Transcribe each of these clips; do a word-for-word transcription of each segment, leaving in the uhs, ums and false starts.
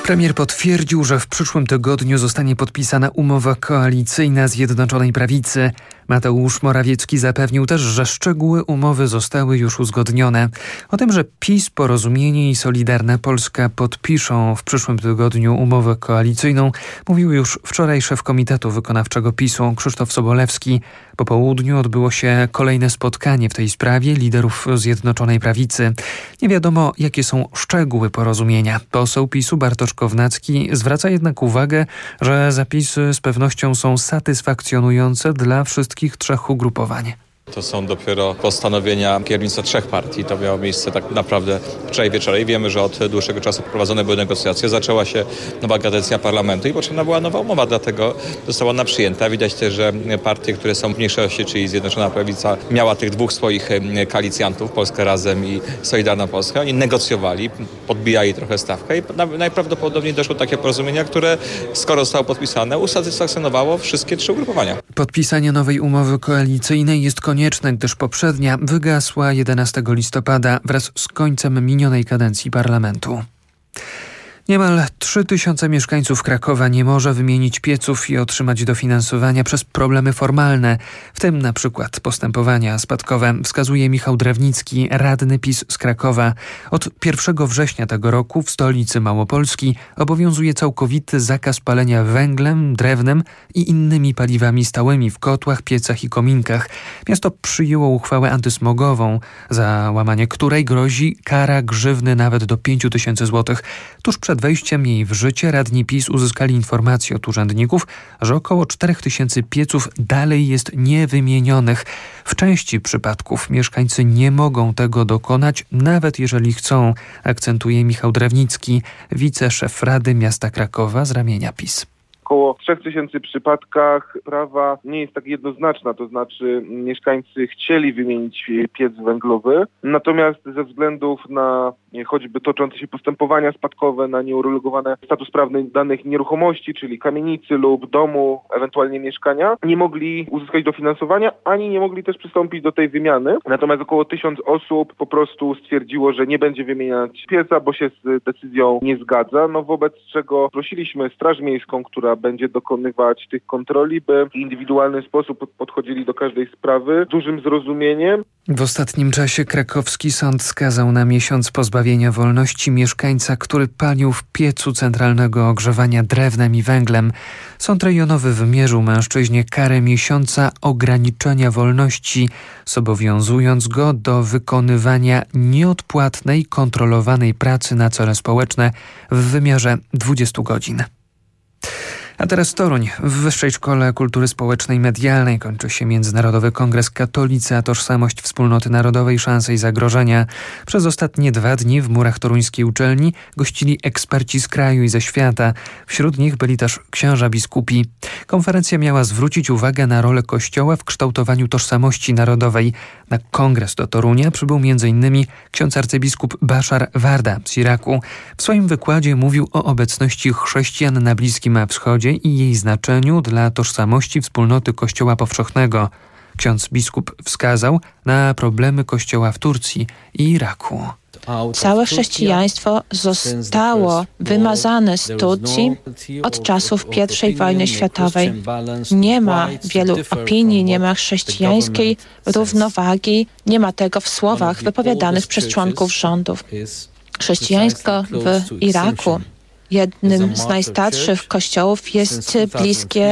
Premier potwierdził, że w przyszłym tygodniu zostanie podpisana umowa koalicyjna Zjednoczonej Prawicy. Mateusz Morawiecki zapewnił też, że szczegóły umowy zostały już uzgodnione. O tym, że PiS, Porozumienie i Solidarna Polska podpiszą w przyszłym tygodniu umowę koalicyjną, mówił już wczoraj szef Komitetu Wykonawczego PiSu Krzysztof Sobolewski. Po południu odbyło się kolejne spotkanie w tej sprawie liderów Zjednoczonej Prawicy. Nie wiadomo, jakie są szczegóły porozumienia. Poseł PiSu Bartosz Kownacki zwraca jednak uwagę, że zapisy z pewnością są satysfakcjonujące dla wszystkich trzech ugrupowań. To są dopiero postanowienia kierownictwa trzech partii. To miało miejsce tak naprawdę wczoraj wieczorem. Wiemy, że od dłuższego czasu prowadzone były negocjacje. Zaczęła się nowa kadencja parlamentu i potrzebna była nowa umowa, dlatego została ona przyjęta. Widać też, że partie, które są w mniejszości, czyli Zjednoczona Prawica, miała tych dwóch swoich koalicjantów, Polska Razem i Solidarna Polska. Oni negocjowali, podbijali trochę stawkę i najprawdopodobniej doszło do takiego porozumienia, które, skoro zostało podpisane, usatysfakcjonowało wszystkie trzy ugrupowania. Podpisanie nowej umowy koalicyjnej jest konieczne. Konieczne, gdyż poprzednia wygasła jedenastego listopada wraz z końcem minionej kadencji parlamentu. Niemal trzy tysiące mieszkańców Krakowa nie może wymienić pieców i otrzymać dofinansowania przez problemy formalne, w tym na przykład postępowania spadkowe, wskazuje Michał Drewnicki, radny PiS z Krakowa. Od pierwszego września tego roku w stolicy Małopolski obowiązuje całkowity zakaz palenia węglem, drewnem i innymi paliwami stałymi w kotłach, piecach i kominkach. Miasto przyjęło uchwałę antysmogową, za łamanie której grozi kara grzywny nawet do pięć tysięcy złotych. Tuż przed wejściem jej w życie radni PiS uzyskali informację od urzędników, że około cztery tysiące pieców dalej jest niewymienionych. W części przypadków mieszkańcy nie mogą tego dokonać, nawet jeżeli chcą, akcentuje Michał Drewnicki, wiceszef Rady Miasta Krakowa z ramienia PiS. Około trzech tysięcy przypadkach sprawa nie jest tak jednoznaczna, to znaczy mieszkańcy chcieli wymienić piec węglowy, natomiast ze względów na choćby toczące się postępowania spadkowe, na nieuregulowane status prawny danych nieruchomości, czyli kamienicy lub domu, ewentualnie mieszkania, nie mogli uzyskać dofinansowania, ani nie mogli też przystąpić do tej wymiany. Natomiast około tysiąc osób po prostu stwierdziło, że nie będzie wymieniać pieca, bo się z decyzją nie zgadza, no wobec czego prosiliśmy Straż Miejską, która będzie dokonywać tych kontroli, by w indywidualny sposób podchodzili do każdej sprawy z dużym zrozumieniem. W ostatnim czasie krakowski sąd skazał na miesiąc pozbawienia wolności mieszkańca, który palił w piecu centralnego ogrzewania drewnem i węglem. Sąd rejonowy wymierzył mężczyźnie karę miesiąca ograniczenia wolności, zobowiązując go do wykonywania nieodpłatnej, kontrolowanej pracy na cele społeczne w wymiarze dwudziestu godzin. A teraz Toruń. W Wyższej Szkole Kultury Społecznej i Medialnej kończy się Międzynarodowy Kongres Katolicy a Tożsamość Wspólnoty Narodowej, Szanse i Zagrożenia. Przez ostatnie dwa dni w murach toruńskiej uczelni gościli eksperci z kraju i ze świata. Wśród nich byli też księża biskupi. Konferencja miała zwrócić uwagę na rolę Kościoła w kształtowaniu tożsamości narodowej. Na kongres do Torunia przybył między innymi ksiądz arcybiskup Bashar Warda z Iraku. W swoim wykładzie mówił o obecności chrześcijan na Bliskim Wschodzie i jej znaczeniu dla tożsamości wspólnoty Kościoła powszechnego. Ksiądz biskup wskazał na problemy Kościoła w Turcji i Iraku. Całe chrześcijaństwo zostało wymazane z Turcji od czasów pierwszej wojny światowej. Nie ma wielu opinii, nie ma chrześcijańskiej równowagi, nie ma tego w słowach wypowiadanych przez członków rządów. Chrześcijaństwo w Iraku, jednym z najstarszych kościołów, jest bliskie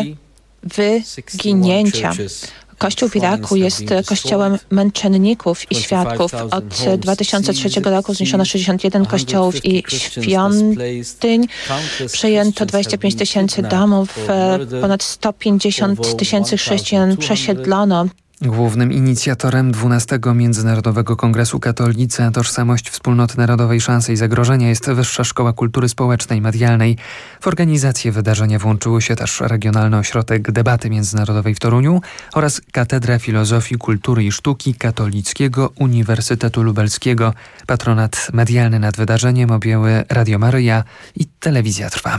wyginięcia. Kościół w Iraku jest kościołem męczenników i świadków. Od dwa tysiące trzeciego roku zniszczono sześćdziesiąt jeden kościołów i świątyń. Przejęto dwadzieścia pięć tysięcy domów, ponad sto pięćdziesiąt tysięcy chrześcijan przesiedlono. Głównym inicjatorem dwunastego Międzynarodowego Kongresu Katolicy a Tożsamość Wspólnoty Narodowej, Szanse i Zagrożenia jest Wyższa Szkoła Kultury Społecznej i Medialnej. W organizację wydarzenia włączyły się też Regionalny Ośrodek Debaty Międzynarodowej w Toruniu oraz Katedra Filozofii, Kultury i Sztuki Katolickiego Uniwersytetu Lubelskiego. Patronat medialny nad wydarzeniem objęły Radio Maryja i Telewizja Trwam.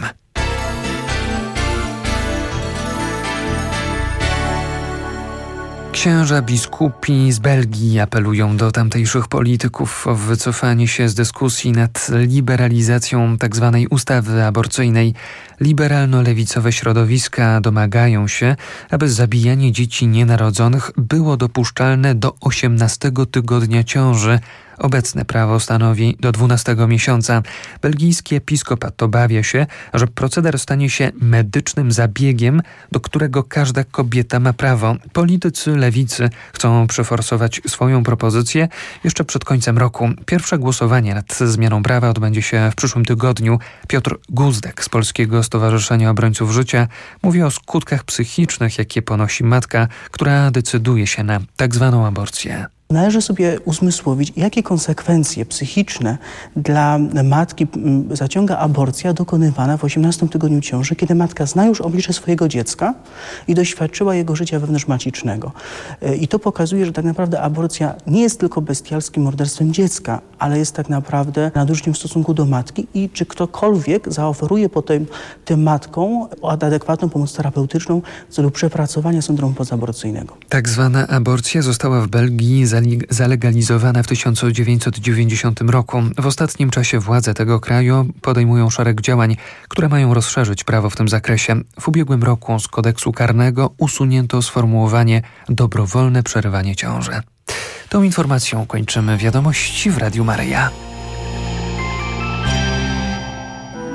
Księża biskupi z Belgii apelują do tamtejszych polityków o wycofanie się z dyskusji nad liberalizacją tzw. ustawy aborcyjnej. Liberalno-lewicowe środowiska domagają się, aby zabijanie dzieci nienarodzonych było dopuszczalne do osiemnastego tygodnia ciąży. Obecne prawo stanowi do dwunastego miesiąca. Belgijski episkopat obawia się, że proceder stanie się medycznym zabiegiem, do którego każda kobieta ma prawo. Politycy lewicy chcą przeforsować swoją propozycję jeszcze przed końcem roku. Pierwsze głosowanie nad zmianą prawa odbędzie się w przyszłym tygodniu. Piotr Guzdek z Polskiego Stowarzyszenia Obrońców Życia mówi o skutkach psychicznych, jakie ponosi matka, która decyduje się na tak zwaną aborcję. Należy sobie uzmysłowić, jakie konsekwencje psychiczne dla matki zaciąga aborcja dokonywana w osiemnastym tygodniu ciąży, kiedy matka zna już oblicze swojego dziecka i doświadczyła jego życia wewnątrzmacicznego. I to pokazuje, że tak naprawdę aborcja nie jest tylko bestialskim morderstwem dziecka, ale jest tak naprawdę nadużyciem w stosunku do matki i czy ktokolwiek zaoferuje potem tym matkom adekwatną pomoc terapeutyczną w celu przepracowania syndromu pozaborcyjnego. Tak zwana aborcja została w Belgii zalegalizowana w tysiąc dziewięćset dziewięćdziesiątym roku. W ostatnim czasie władze tego kraju podejmują szereg działań, które mają rozszerzyć prawo w tym zakresie. W ubiegłym roku z kodeksu karnego usunięto sformułowanie dobrowolne przerywanie ciąży. Tą informacją kończymy wiadomości w Radiu Maryja.